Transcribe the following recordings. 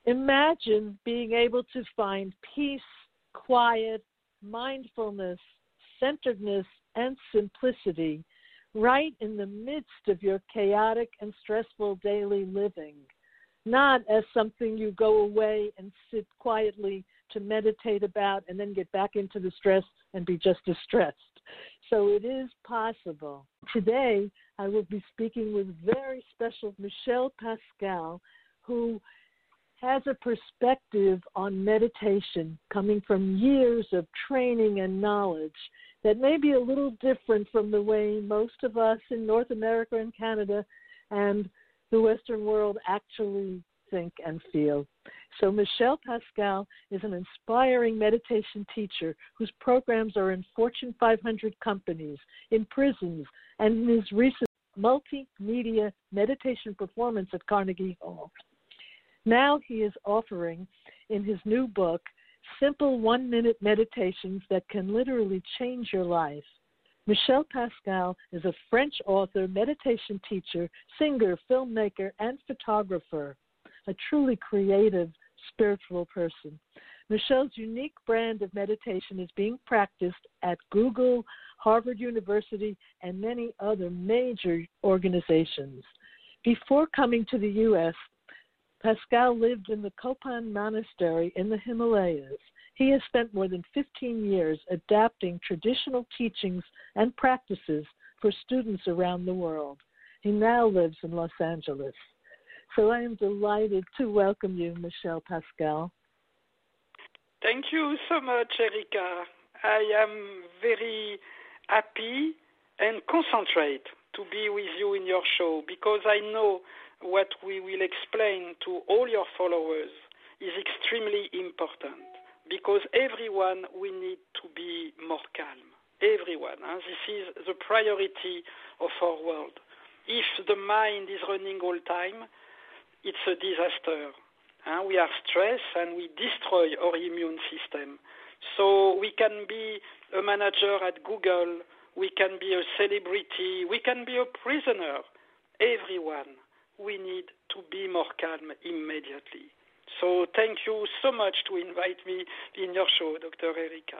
Imagine being able to find peace, quiet, mindfulness, centeredness, and simplicity right in the midst of your chaotic and stressful daily living, not as something you go away and sit quietly to meditate about and then get back into the stress and be just as stressed. So it is possible. Today, I will be speaking with very special Michelle Pascal, who has a perspective on meditation coming from years of training and knowledge that may be a little different from the way most of us in North America and Canada and the Western world actually think and feel. So Michelle Pascal is an inspiring meditation teacher whose programs are in Fortune 500 companies, in prisons, and in his recent multimedia meditation performance at Carnegie Hall. Now he is offering, in his new book, simple 1-minute meditations that can literally change your life. Michelle Pascal is a French author, meditation teacher, singer, filmmaker, and photographer, a truly creative, spiritual person. Michelle's unique brand of meditation is being practiced at Google, Harvard University, and many other major organizations. Before coming to the U.S., Pascal lived in the Kopan Monastery in the Himalayas. He has spent more than 15 years adapting traditional teachings and practices for students around the world. He now lives in Los Angeles. So I am delighted to welcome you, Michelle Pascal. Thank you so much, Erika. I am very happy and concentrate to be with you in your show because I know what we will explain to all your followers is extremely important because everyone we need to be more calm. Everyone. This is the priority of our world. If the mind is running all time, it's a disaster. We are stressed and we destroy our immune system. So we can be a manager at Google, we can be a celebrity, we can be a prisoner. Everyone. We need to be more calm immediately. So thank you so much to invite me in your show, Dr. Erika.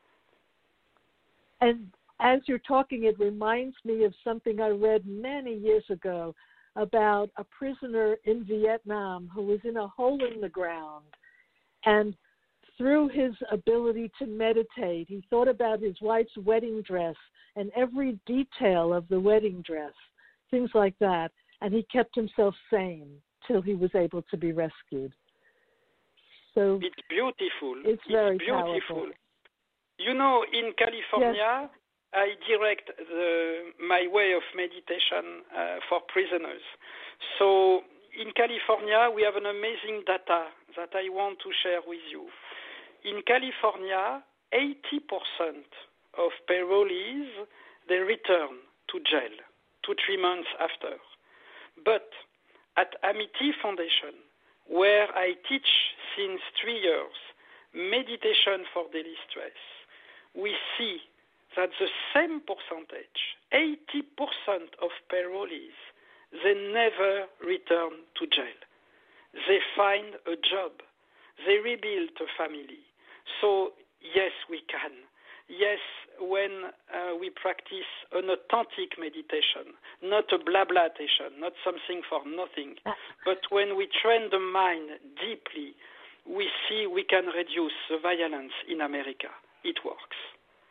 And as you're talking, it reminds me of something I read many years ago about a prisoner in Vietnam who was in a hole in the ground. And through his ability to meditate, he thought about his wife's wedding dress and every detail of the wedding dress, things like that. And he kept himself sane till he was able to be rescued. So it's beautiful. It's very beautiful. Powerful. You know, in California, yes. I direct my way of meditation for prisoners. So in California, we have an amazing data that I want to share with you. In California, 80% of parolees, they return to jail 2-3 months after. But at Amity Foundation, where I teach since 3 years meditation for daily stress, we see that the same percentage, 80% of parolees, they never return to jail. They find a job. They rebuild a family. So, yes, we can. Yes, when we practice an authentic meditation, not a blablatation, not something for nothing, but when we train the mind deeply, we see we can reduce the violence in America. It works.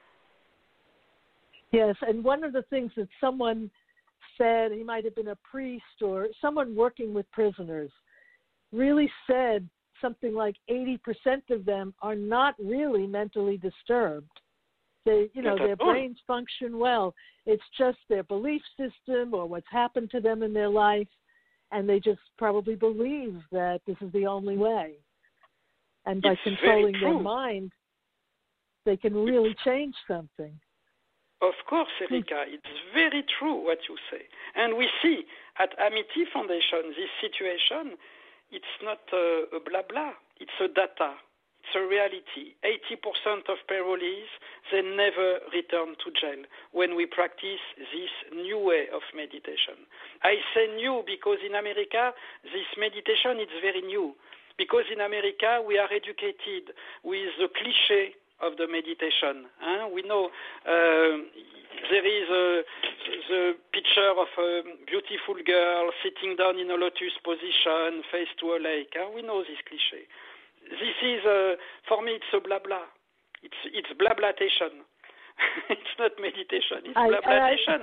Yes, and one of the things that someone said, he might have been a priest or someone working with prisoners, really said something like 80% of them are not really mentally disturbed. They, their brains function well. It's just their belief system or what's happened to them in their life, and they just probably believe that this is the only way. And by controlling their mind, they can really change something. Of course, Erika, it's very true what you say. And we see at Amity Foundation this situation, it's not a blah blah, it's a data. It's a reality. 80% of parolees, they never return to jail when we practice this new way of meditation. I say new because in America, this meditation is very new. Because in America, we are educated with the cliché of the meditation. We know there is the picture of a beautiful girl sitting down in a lotus position, face to a lake. We know this cliché. This is, for me, it's a blah blah. It's blablatation. It's not meditation. It's blablatation.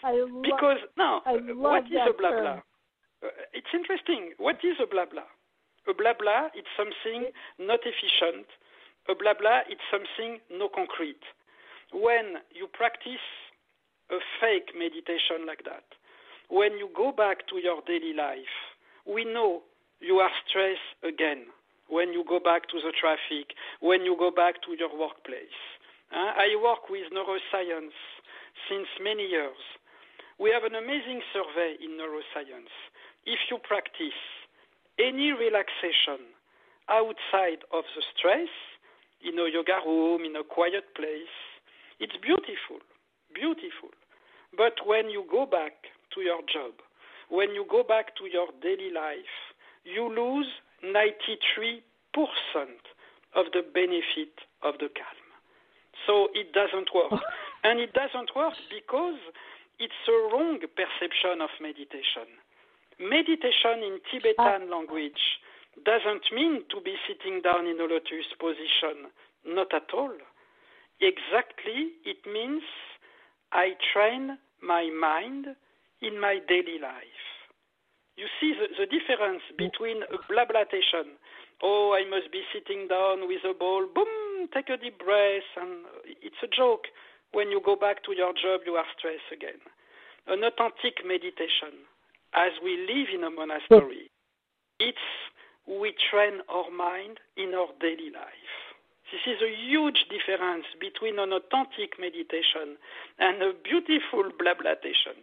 What is a blah blah? It's interesting. What is a blah blah? A blah blah, it's something not efficient. A blah blah, it's something no concrete. When you practice a fake meditation like that, when you go back to your daily life, we know you are stressed again. When you go back to the traffic, when you go back to your workplace. I work with neuroscience since many years. We have an amazing survey in neuroscience. If you practice any relaxation outside of the stress, in a yoga room, in a quiet place, it's beautiful, beautiful. But when you go back to your job, when you go back to your daily life, you lose 93% of the benefit of the calm. So it doesn't work. And it doesn't work because it's a wrong perception of meditation. Meditation in Tibetan language doesn't mean to be sitting down in a lotus position. Not at all. Exactly, it means I train my mind in my daily life. You see the difference between a blablatation. Oh, I must be sitting down with a ball. Boom, take a deep breath. And it's a joke. When you go back to your job, you are stressed again. An authentic meditation, as we live in a monastery, it's we train our mind in our daily life. This is a huge difference between an authentic meditation and a beautiful blablatation.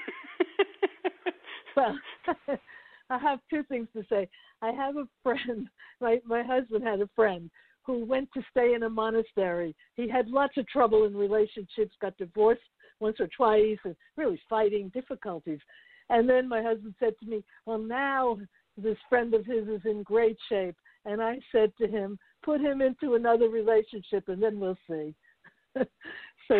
Well, I have two things to say. I have a friend, my husband had a friend who went to stay in a monastery. He had lots of trouble in relationships, got divorced once or twice, and really fighting difficulties. And then my husband said to me, well, now this friend of his is in great shape. And I said to him, put him into another relationship and then we'll see. So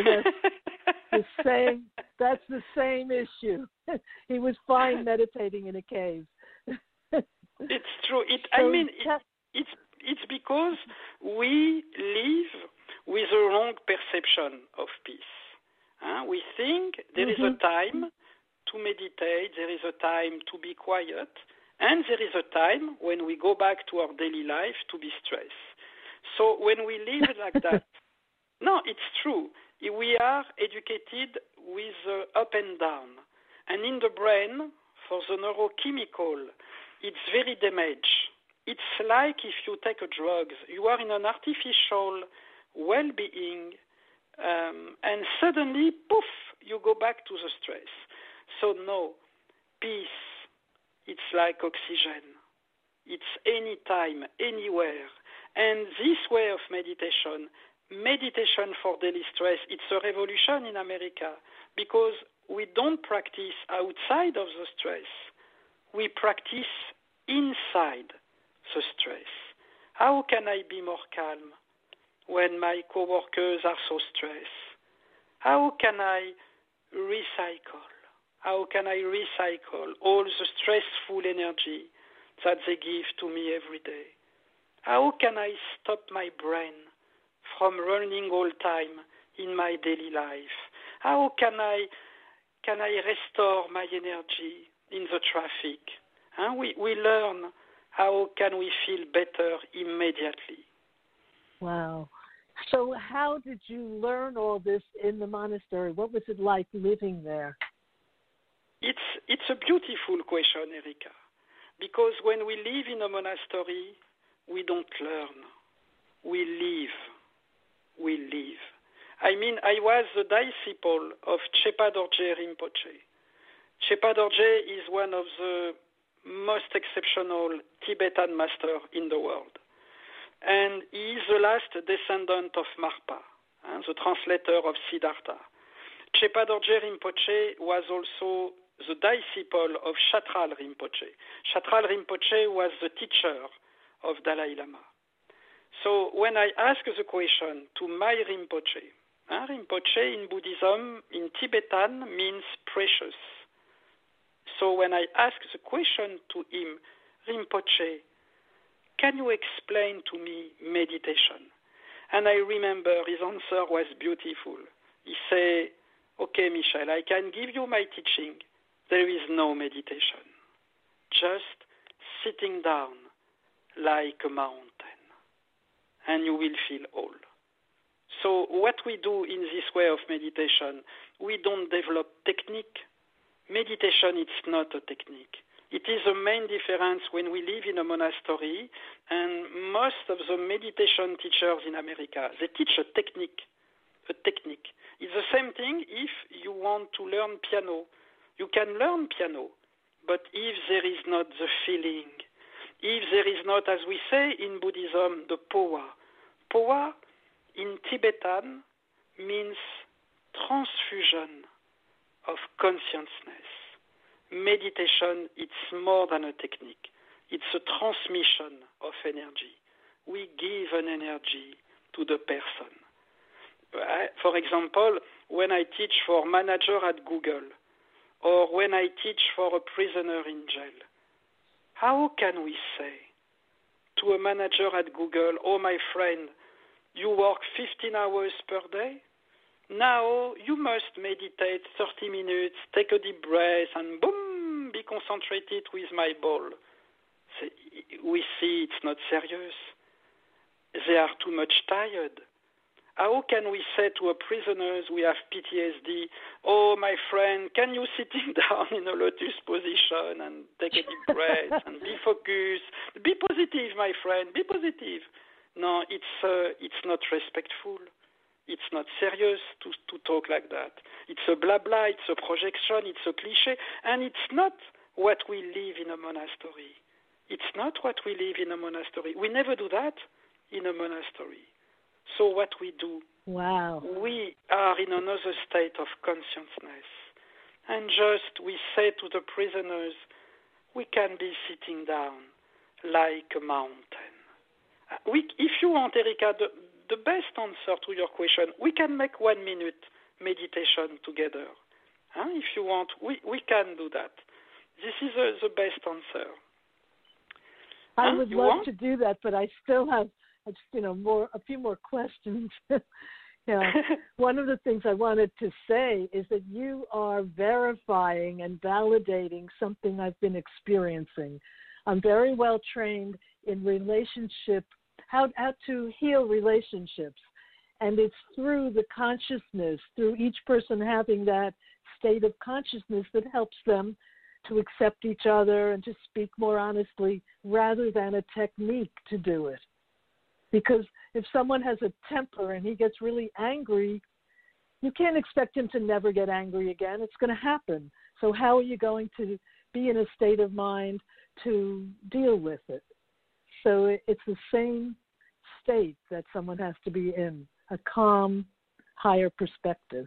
that's the same issue. He was fine meditating in a cave. It's true. It's because we live with a wrong perception of peace. We think there is a time to meditate, there is a time to be quiet, and there is a time when we go back to our daily life to be stressed. So when we live like that, no, it's true. We are educated with up and down. And in the brain, for the neurochemical, it's very damaged. It's like if you take a drug, you are in an artificial well-being, and suddenly, poof, you go back to the stress. So no, peace, it's like oxygen. It's anytime, anywhere. And this way of meditation for daily stress, it's a revolution in America because we don't practice outside of the stress. We practice inside the stress. How can I be more calm when my coworkers are so stressed? How can I recycle? How can I recycle all the stressful energy that they give to me every day? How can I stop my brain from running all time in my daily life? How can I restore my energy in the traffic? We learn how can we feel better immediately. Wow. So how did you learn all this in the monastery? What was it like living there? It's a beautiful question, Erika, because when we live in a monastery, we don't learn. We live. I mean, I was the disciple of Chöpa Dorje Rinpoche. Chöpa Dorje is one of the most exceptional Tibetan masters in the world. And he is the last descendant of Marpa, the translator of Siddhartha. Chöpa Dorje Rinpoche was also the disciple of Chatral Rinpoche. Chatral Rinpoche was the teacher of Dalai Lama. So when I ask the question to my Rinpoche, Rinpoche in Buddhism, in Tibetan, means precious. So when I ask the question to him, Rinpoche, can you explain to me meditation? And I remember his answer was beautiful. He said, okay, Michel, I can give you my teaching. There is no meditation. Just sitting down like a mountain, and you will feel all. So what we do in this way of meditation, we don't develop technique. Meditation, it's not a technique. It is the main difference when we live in a monastery, and most of the meditation teachers in America, they teach a technique. It's the same thing if you want to learn piano. You can learn piano, but if there is not the feeling, if there is not, as we say in Buddhism, the powa. Powa in Tibetan means transfusion of consciousness. Meditation, it's more than a technique. It's a transmission of energy. We give an energy to the person. For example, when I teach for manager at Google, or when I teach for a prisoner in jail, how can we say to a manager at Google, oh my friend, you work 15 hours per day? Now you must meditate 30 minutes, take a deep breath, and boom, be concentrated with my ball. We see it's not serious. They are too much tired. How can we say to a prisoners we have PTSD, oh my friend, can you sitting down in a lotus position and take a deep breath and be focused? Be positive, my friend, be positive. No, it's not respectful. It's not serious to talk like that. It's a blah blah, it's a projection, it's a cliché, and it's not what we live in a monastery. It's not what we live in a monastery. We never do that in a monastery. So what we do, wow, we are in another state of consciousness. And just we say to the prisoners, we can be sitting down like a mountain. If you want, Erika, the best answer to your question, we can make 1 minute meditation together. If you want, we can do that. This is the best answer. I would love to do that, but I still have a few more questions. One of the things I wanted to say is that you are verifying and validating something I've been experiencing. I'm very well trained in relationship, how to heal relationships. And it's through the consciousness, through each person having that state of consciousness that helps them to accept each other and to speak more honestly rather than a technique to do it. Because if someone has a temper and he gets really angry, you can't expect him to never get angry again. It's going to happen. So how are you going to be in a state of mind to deal with it? So it's the same state that someone has to be in, a calm, higher perspective.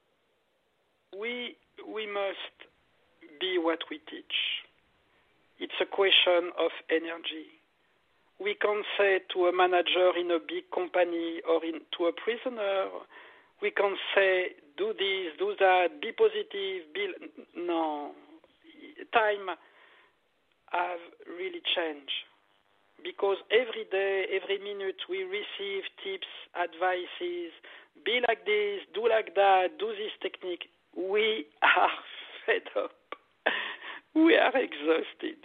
We must be what we teach. It's a question of energy. We can't say to a manager in a big company or to a prisoner, we can't say, do this, do that, be positive, no. Time have really changed. Because every day, every minute, we receive tips, advices, be like this, do like that, do this technique. We are fed up. We are exhausted.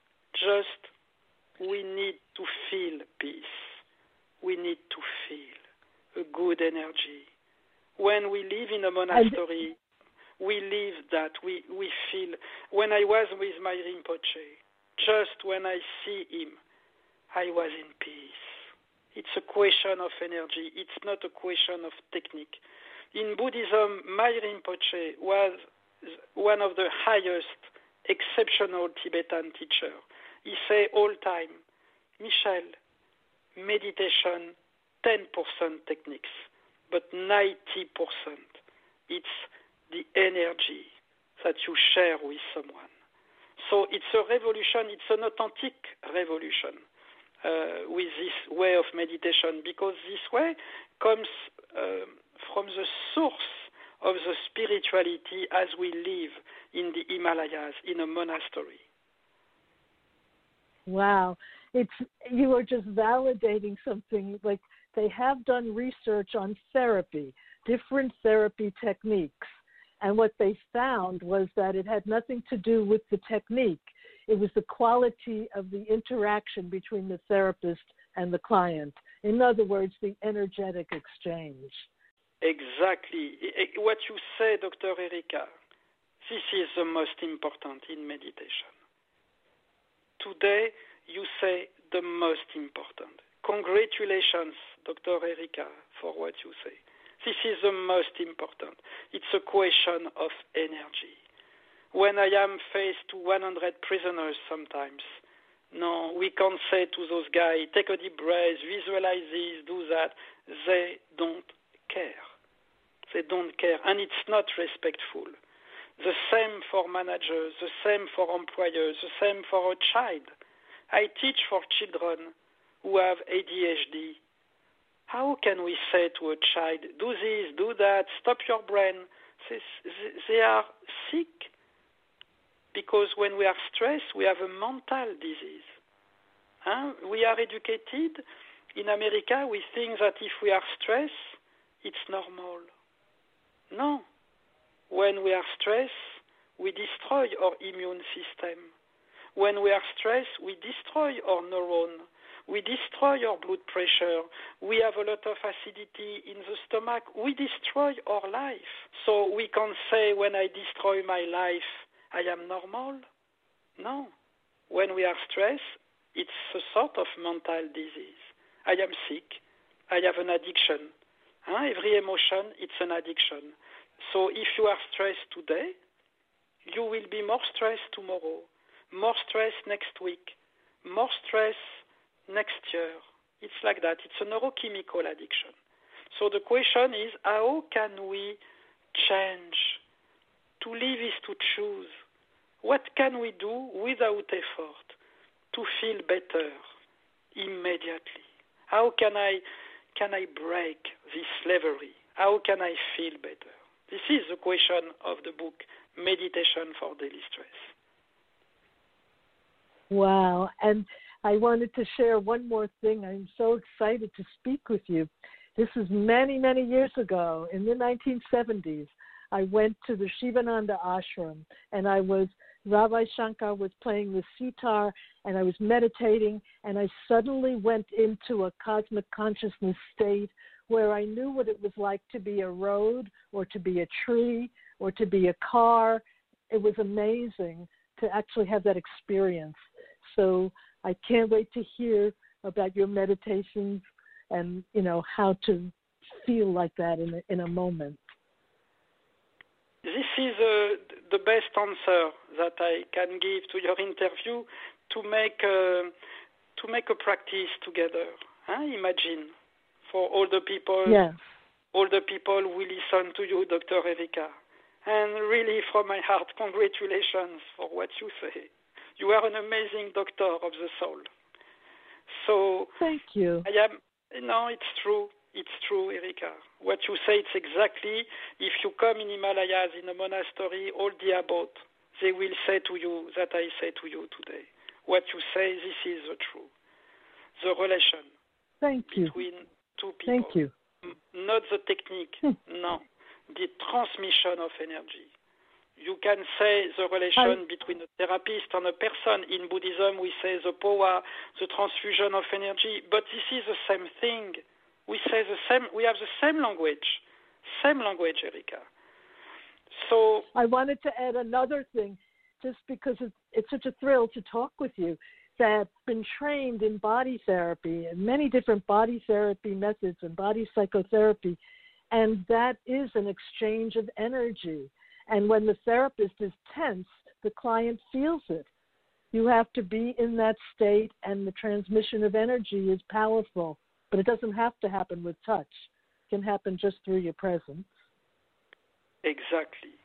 We need to feel peace. We need to feel a good energy. When we live in a monastery, we live that. We feel. When I was with my Rinpoche, just when I see him, I was in peace. It's a question of energy. It's not a question of technique. In Buddhism, my Rinpoche was one of the highest exceptional Tibetan teachers. He say all time, Michel, meditation, 10% techniques, but 90% it's the energy that you share with someone. So it's a revolution, it's an authentic revolution. with this way of meditation, because this way comes from the source of the spirituality as we live in the Himalayas, in a monastery. Wow. You are just validating something. Like, they have done research on therapy, different therapy techniques. And what they found was that it had nothing to do with the technique. It was the quality of the interaction between the therapist and the client. In other words, the energetic exchange. Exactly. What you say, Dr. Erika, this is the most important in meditation. Today, you say the most important. Congratulations, Dr. Erika, for what you say. This is the most important. It's a question of energy. When I am faced to 100 prisoners sometimes, no, we can't say to those guys, take a deep breath, visualize this, do that. They don't care. They don't care, and it's not respectful. The same for managers, the same for employers, the same for a child. I teach for children who have ADHD. How can we say to a child, do this, do that, stop your brain? They are sick, because when we are stressed, we have a mental disease. We are educated. In America, we think that if we are stressed, it's normal. No. When we are stressed, we destroy our immune system. When we are stressed, we destroy our neuron. We destroy our blood pressure. We have a lot of acidity in the stomach. We destroy our life. So we can't say, when I destroy my life, I am normal. No. When we are stressed, it's a sort of mental disease. I am sick. I have an addiction. Every emotion, it's an addiction. So if you are stressed today, you will be more stressed tomorrow, more stressed next week, more stress next year. It's like that. It's a neurochemical addiction. So the question is, how can we change? To live is to choose. What can we do without effort to feel better immediately? How can I break this slavery? How can I feel better? This is the question of the book, Meditation for Daily Stress. Wow. And I wanted to share one more thing. I'm so excited to speak with you. This is many, many years ago, in the 1970s. I went to the Shivananda ashram, and Rabbi Shankar was playing the sitar, and I was meditating, and I suddenly went into a cosmic consciousness state where I knew what it was like to be a road or to be a tree or to be a car. It was amazing to actually have that experience. So I can't wait to hear about your meditations and, how to feel like that in a moment. This is the best answer that I can give to your interview, to make a practice together. Imagine, for all the people, yes. All the people who listen to you, Dr. Erika. And really, from my heart, congratulations for what you say. You are an amazing doctor of the soul. So thank you. It's true. It's true, Erika. What you say, it's exactly, if you come in Himalayas, in a monastery, all the abbot, they will say to you that I say to you today. What you say, this is the truth. The relation between two people. Thank you. Not the technique, no. The transmission of energy. You can say the relation between a therapist and a person. In Buddhism, we say the power, the transfusion of energy, but this is the same thing. We say the same. We have the same language, Erika. So I wanted to add another thing, just because it's such a thrill to talk with you. That I've been trained in body therapy and many different body therapy methods and body psychotherapy, and that is an exchange of energy. And when the therapist is tense, the client feels it. You have to be in that state, and the transmission of energy is powerful. But it doesn't have to happen with touch. It can happen just through your presence. Exactly.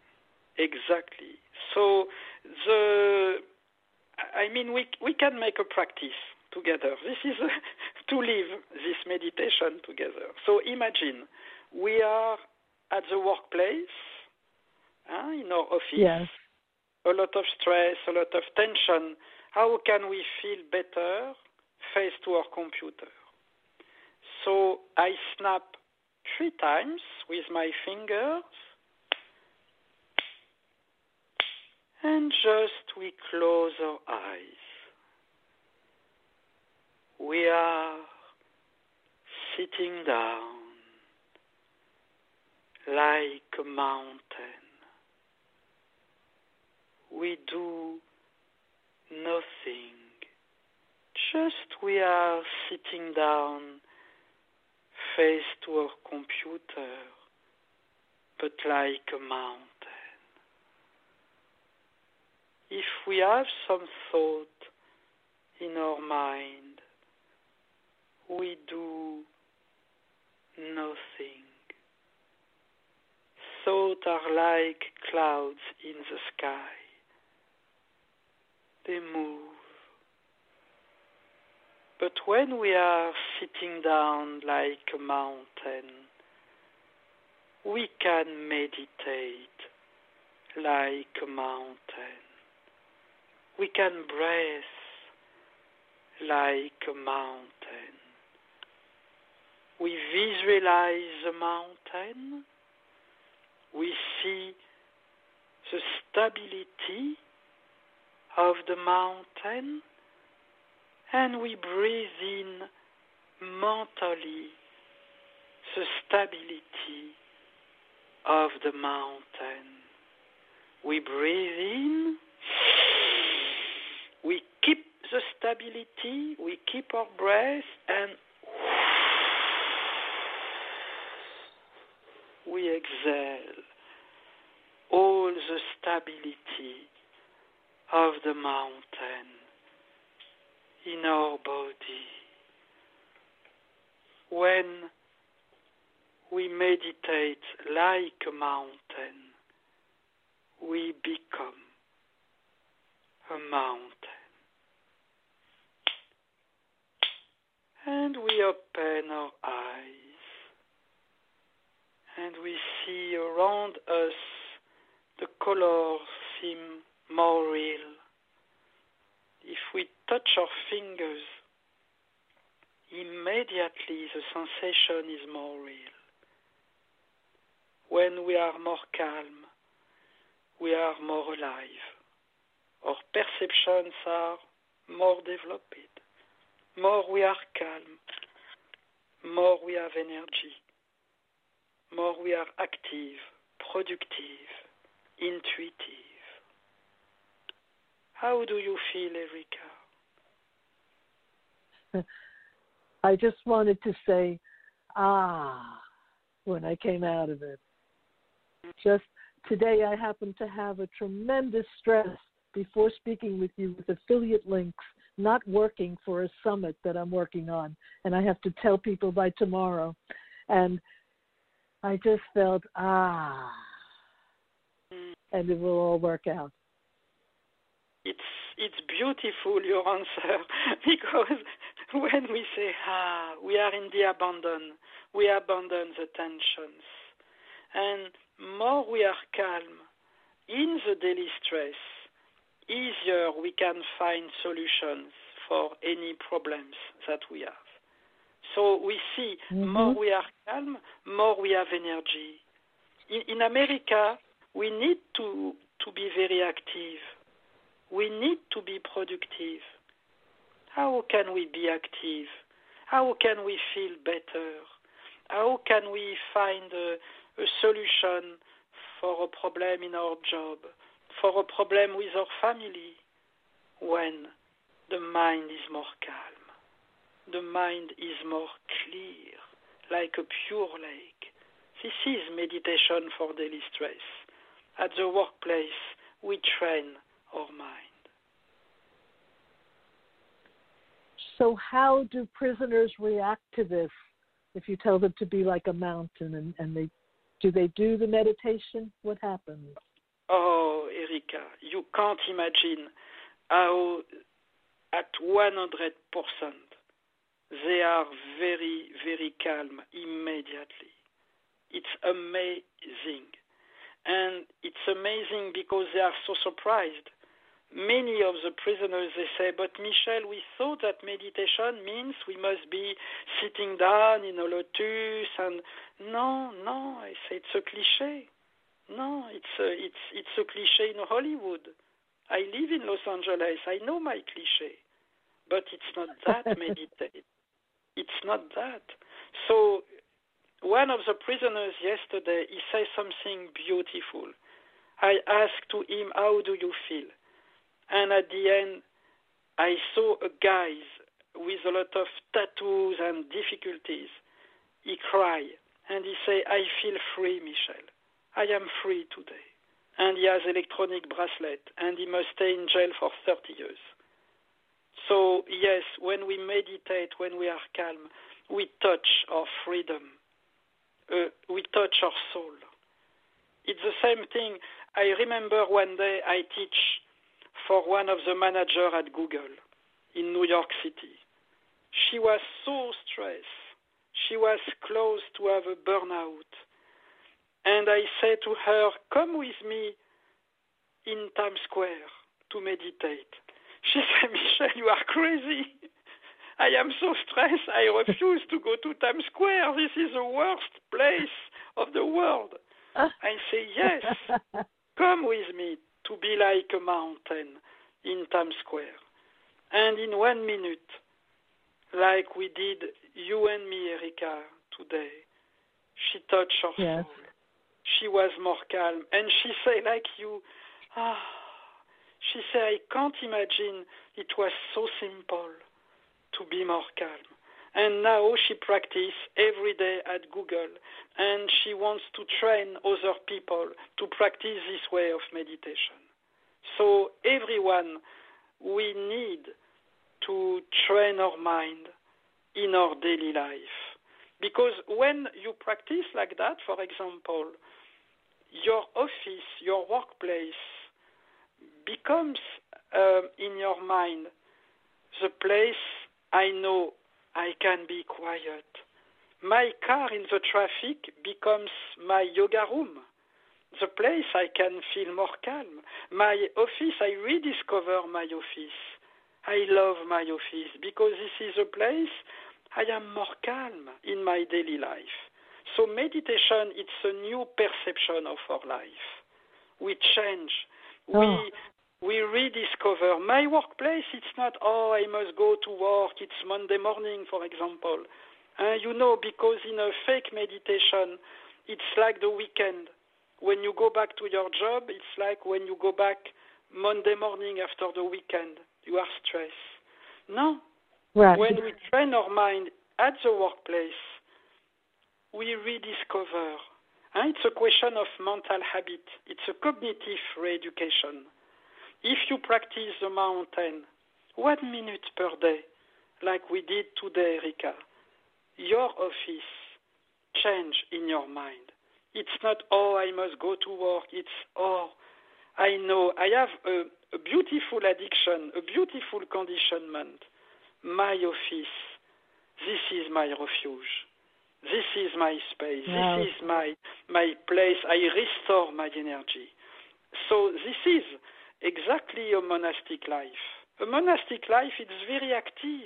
So we can make a practice together. This is to live this meditation together. So imagine we are at the workplace, in our office, yes. a lot of stress, a lot of tension. How can we feel better face to our computer? So I snap 3 times with my fingers, and just we close our eyes. We are sitting down like a mountain. We do nothing. Just we are sitting down face to our computer, but like a mountain. If we have some thought in our mind, we do nothing. Thoughts are like clouds in the sky. They move. But when we are sitting down like a mountain, we can meditate like a mountain. We can breathe like a mountain. We visualize the mountain. We see the stability of the mountain, and we breathe in mentally the stability of the mountain. We breathe in, we keep the stability, we keep our breath, and we exhale all the stability of the mountain in our body. When we meditate like a mountain, we become a mountain. And we open our eyes, and we see around us the colors seem more real. If we touch our fingers, immediately the sensation is more real. When we are more calm, we are more alive. Our perceptions are more developed. More we are calm, more we have energy, more we are active, productive, intuitive. How do you feel, Erika? I just wanted to say, when I came out of it. Just today I happened to have a tremendous stress before speaking with you with affiliate links not working for a summit that I'm working on, and I have to tell people by tomorrow. And I just felt, and it will all work out. It's beautiful, your answer, because when we say, we are in the abandon, we abandon the tensions. And more we are calm in the daily stress, easier we can find solutions for any problems that we have. So we see more we are calm, more we have energy. In America, we need to be very active. We need to be productive. How can we be active? How can we feel better? How can we find a solution for a problem in our job, for a problem with our family, when the mind is more calm, the mind is more clear, like a pure lake? This is meditation for daily stress. At the workplace, we train our mind. So how do prisoners react to this if you tell them to be like a mountain, and do they do the meditation? What happens? Oh, Erika, you can't imagine how at 100%. They are very, very calm immediately. It's amazing. And it's amazing because they are so surprised. Many of the prisoners, they say, but Michel, we thought that meditation means we must be sitting down in a lotus. And no, I say it's a cliché. No, it's a cliché in Hollywood. I live in Los Angeles. I know my cliché. But it's not that meditate. It's not that. So one of the prisoners yesterday, he said something beautiful. I asked to him, how do you feel? And at the end, I saw a guy with a lot of tattoos and difficulties. He cried, and he said, I feel free, Michel. I am free today. And he has electronic bracelet, and he must stay in jail for 30 years. So, yes, when we meditate, when we are calm, we touch our freedom. We touch our soul. It's the same thing. I remember one day I teach for one of the managers at Google in New York City. She was so stressed. She was close to have a burnout. And I said to her, come with me in Times Square to meditate. She said, Michel, you are crazy. I am so stressed, I refuse to go to Times Square. This is the worst place of the world. I say, yes, come with me to be like a mountain in Times Square. And in 1 minute, like we did, you and me, Erika, today, she touched her soul. She was more calm. And she said, like you, she said, I can't imagine it was so simple to be more calm. And now she practices every day at Google, and she wants to train other people to practice this way of meditation. So everyone, we need to train our mind in our daily life. Because when you practice like that, for example, your office, your workplace becomes in your mind the place I know I can be quiet. My car in the traffic becomes my yoga room, the place I can feel more calm. My office, I rediscover my office. I love my office because this is a place I am more calm in my daily life. So meditation, it's a new perception of our life. We change. We rediscover. My workplace, it's not, I must go to work. It's Monday morning, for example. Because in a fake meditation, it's like the weekend. When you go back to your job, it's like when you go back Monday morning after the weekend. You are stressed. No. Right. When we train our mind at the workplace, we rediscover. It's a question of mental habit. It's a cognitive re-education. If you practice the mountain 1 minute per day, like we did today, Erika, your office change in your mind. It's not, I must go to work. It's, I know I have a beautiful addiction, a beautiful conditionment. My office, this is my refuge. This is my space. Wow. This is my place. I restore my energy. So this is exactly a monastic life. A monastic life, it's very active.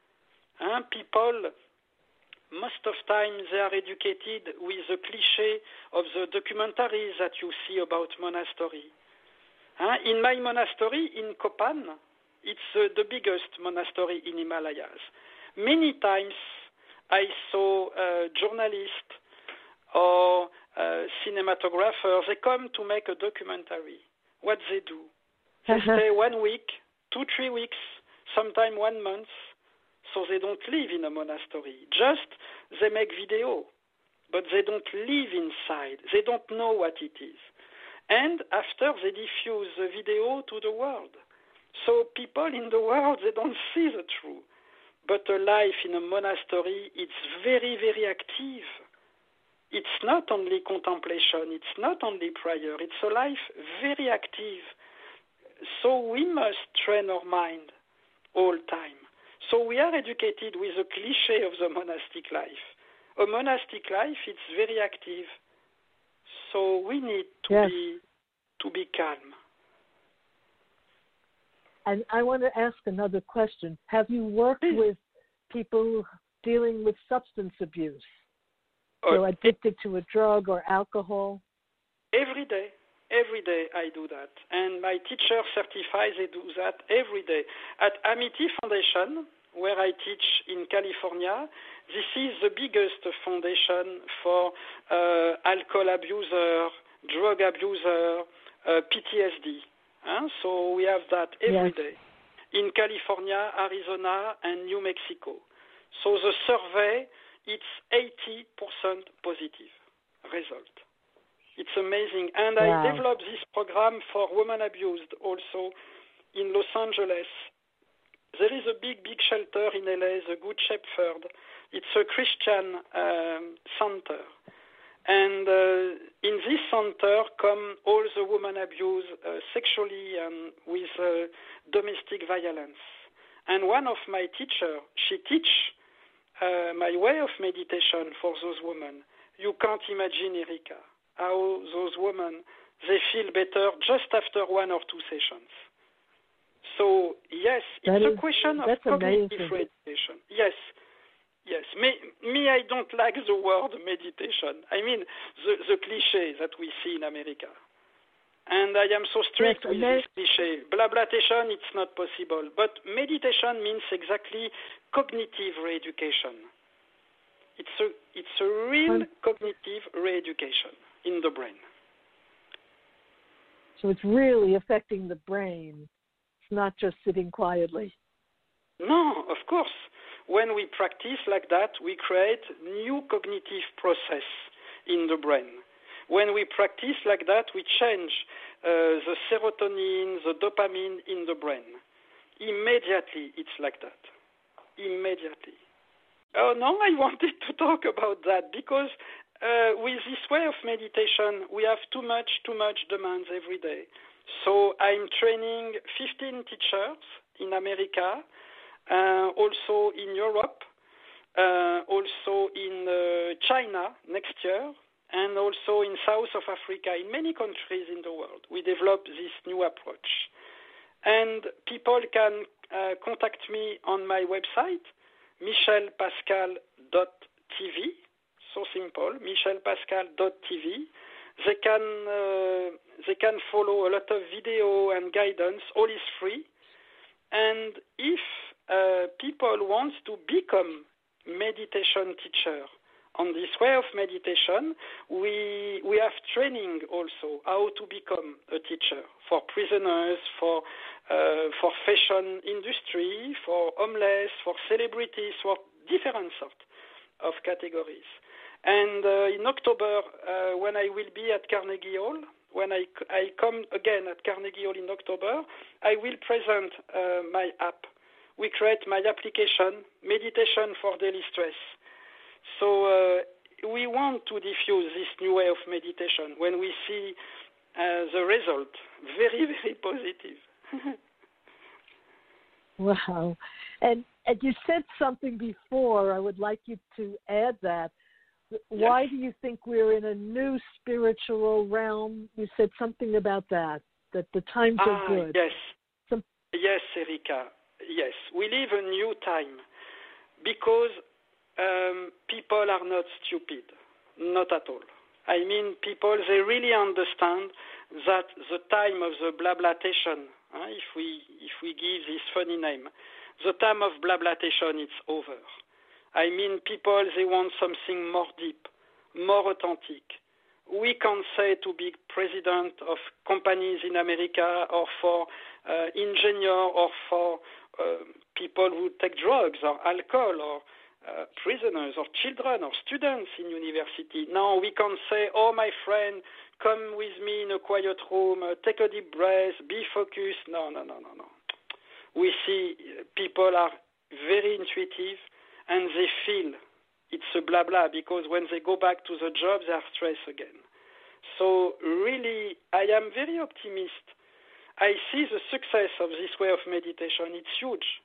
People, most of time, they are educated with the cliché of the documentaries that you see about monastery. In my monastery in Kopan, it's the biggest monastery in Himalayas. Many times I saw journalists or cinematographers, they come to make a documentary. What they do? They stay 1 week, 2-3 weeks, sometimes 1 month, so they don't live in a monastery. Just they make video, but they don't live inside. They don't know what it is. And after, they diffuse the video to the world. So people in the world, they don't see the truth. But a life in a monastery, it's very, very active. It's not only contemplation, it's not only prayer, it's a life very active. So we must train our mind all time. So we are educated with the cliché of the monastic life. A monastic life, it's very active. So we need to be calm. And I want to ask another question. Have you worked with people dealing with substance abuse? So addicted to a drug or alcohol? Every day I do that. And my teacher certifies they do that every day. At Amity Foundation, where I teach in California, this is the biggest foundation for alcohol abuser, drug abuser, PTSD. So we have that every day in California, Arizona, and New Mexico. So the survey, it's 80% positive result. It's amazing. And I developed this program for women abused also in Los Angeles. There is a big shelter in LA, the Good Shepherd. It's a Christian center. And in this center come all the women abused sexually and with domestic violence. And one of my teachers, she teach my way of meditation for those women. You can't imagine, Erika, how those women, they feel better just after 1 or 2 sessions. So, yes, it's a question of cognitive meditation. Yes. Me, I don't like the word meditation. I mean, the cliché that we see in America. And I am so strict with this cliché. Blablatation, it's not possible. But meditation means exactly cognitive re-education. It's a real cognitive re-education in the brain. So it's really affecting the brain. It's not just sitting quietly. No, of course. When we practice like that, we create new cognitive process in the brain. When we practice like that, we change the serotonin, the dopamine in the brain. Immediately, it's like that. Immediately. Oh, no, I wanted to talk about that because with this way of meditation, we have too much demands every day. So I'm training 15 teachers in America, also in Europe, also in China next year, and also in South of Africa, in many countries in the world. We developed this new approach. And people can contact me on my website, michelpascal.tv, so simple, michelpascal.tv. They can follow a lot of video and guidance. All is free. And if people want to become meditation teacher on this way of meditation, we have training also how to become a teacher for prisoners, for fashion industry, for homeless, for celebrities, for different sort of categories. And in October, when I will be at Carnegie Hall, when I come again at Carnegie Hall in October, I will present my app. We create my application, Meditation for Daily Stress. So we want to diffuse this new way of meditation when we see the result, very, very positive. Wow. And you said something before. I would like you to add that. Why do you think we're in a new spiritual realm? You said something about that the times are good. Yes. Yes, Erika. Yes. We live a new time because people are not stupid. Not at all. I mean, people, they really understand that the time of the blablatation, if we give this funny name, the time of blablatation, it's over. I mean, people, they want something more deep, more authentic. We can't say to be president of companies in America or for engineer or for people who take drugs or alcohol or prisoners or children or students in university. Now we can't say, oh, my friend, come with me in a quiet room, take a deep breath, be focused. No. We see people are very intuitive, and they feel it's a blah blah because when they go back to the job, they are stressed again. So really, I am very optimistic. I see the success of this way of meditation. It's huge.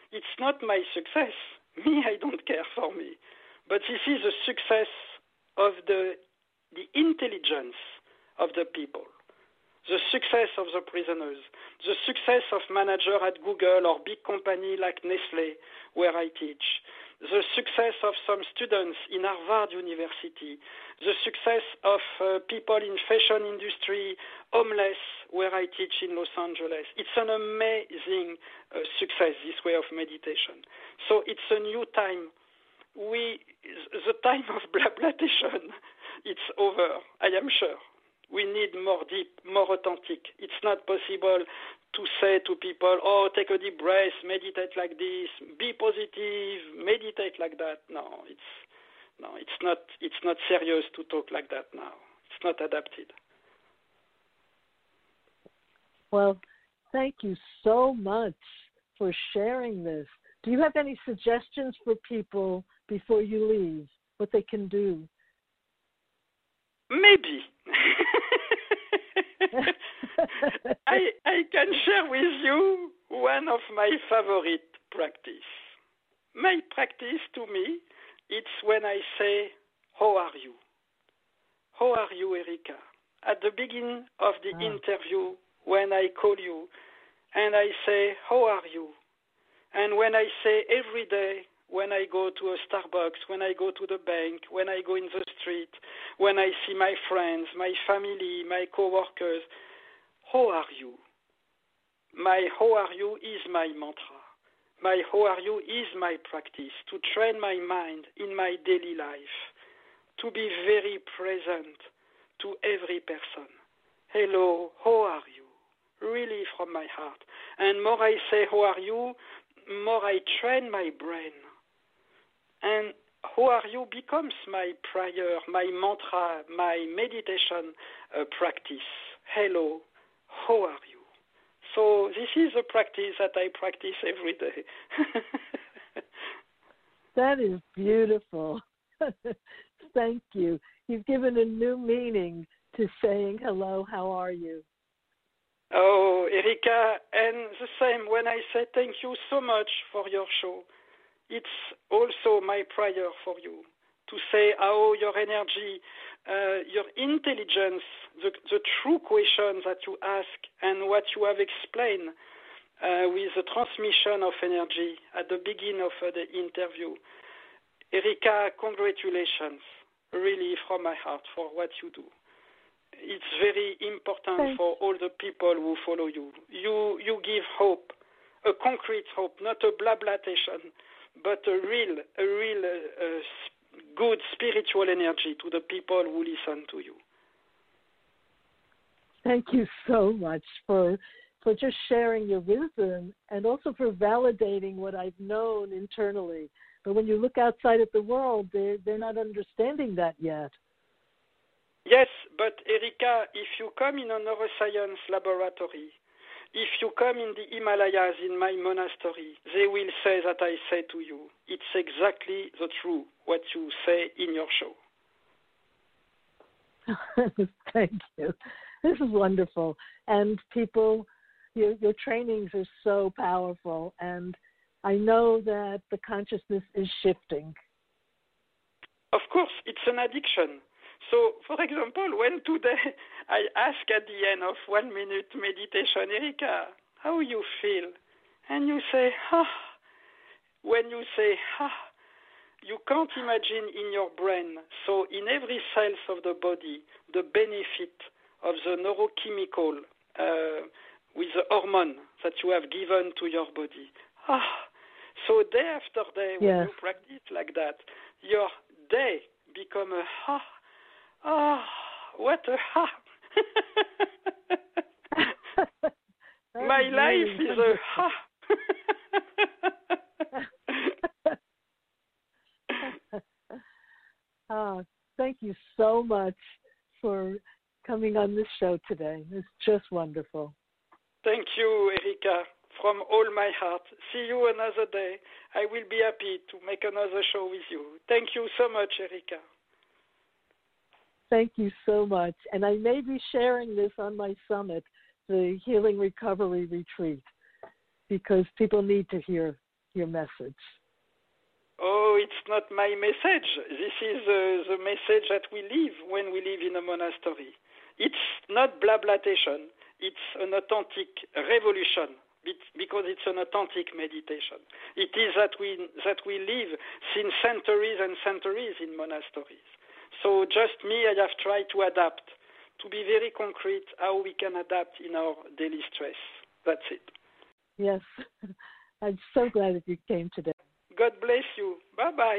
It's not my success. Me, I don't care for me. But this is the success of the intelligence of the people, the success of the prisoners, the success of managers at Google or big company like Nestle, where I teach, the success of some students in Harvard University, the success of people in fashion industry, homeless, where I teach in Los Angeles. It's an amazing success, this way of meditation. So it's a new time. The time of blablatation, it's over, I am sure. We need more deep, more authentic. It's not possible to say to people, oh, take a deep breath, meditate like this, be positive, meditate like that. No, it's not serious to talk like that now. It's not adapted. Well, thank you so much for sharing this. Do you have any suggestions for people before you leave, what they can do? Maybe. I can share with you one of my favorite practice. My practice to me, it's when I say, how are you? How are you, Erika? At the beginning of the interview, when I call you, and I say, how are you? And when I say every day, when I go to a Starbucks, when I go to the bank, when I go in the street, when I see my friends, my family, my co-workers, how are you? My how are you is my mantra. My how are you is my practice to train my mind in my daily life, to be very present to every person. Hello, how are you? Really from my heart. And more I say how are you, more I train my brain. And how are you becomes my prayer, my mantra, my meditation practice. Hello, how are you? So this is a practice that I practice every day. That is beautiful. Thank you. You've given a new meaning to saying hello, how are you? Oh, Erika, and the same when I say thank you so much for your show. It's also my prayer for you to say how your energy, your intelligence, the true questions that you ask and what you have explained with the transmission of energy at the beginning of the interview. Erika, congratulations, really from my heart for what you do. It's very important for all the people who follow you. You give hope, a concrete hope, not a blablatation, but a real good spiritual energy to the people who listen to you. Thank you so much for just sharing your wisdom and also for validating what I've known internally. But when you look outside at the world, they're not understanding that yet. Yes, but Erika, if you come in a neuroscience laboratory, if you come in the Himalayas in my monastery, they will say that I say to you, it's exactly the truth, what you say in your show. Thank you. This is wonderful. And people, your trainings are so powerful. And I know that the consciousness is shifting. Of course, it's an addiction. So, for example, when today I ask at the end of 1 minute meditation, Erika, how you feel? And you say, When you say, you can't imagine in your brain, so in every cell of the body, the benefit of the neurochemical with the hormone that you have given to your body. So day after day, when you practice like that, your day become a what a My life is a thank you so much for coming on this show today. It's just wonderful. Thank you, Erika, from all my heart. See you another day. I will be happy to make another show with you. Thank you so much, Erika. Thank you so much. And I may be sharing this on my summit, the Healing Recovery Retreat, because people need to hear your message? Oh, it's not my message. This is the message that we live when we live in a monastery. It's not blablatation. It's an authentic revolution because it's an authentic meditation. It is that we live since centuries and centuries in monasteries. So just me, I have tried to adapt, to be very concrete how we can adapt in our daily stress. That's it. Yes. I'm so glad that you came today. God bless you. Bye-bye.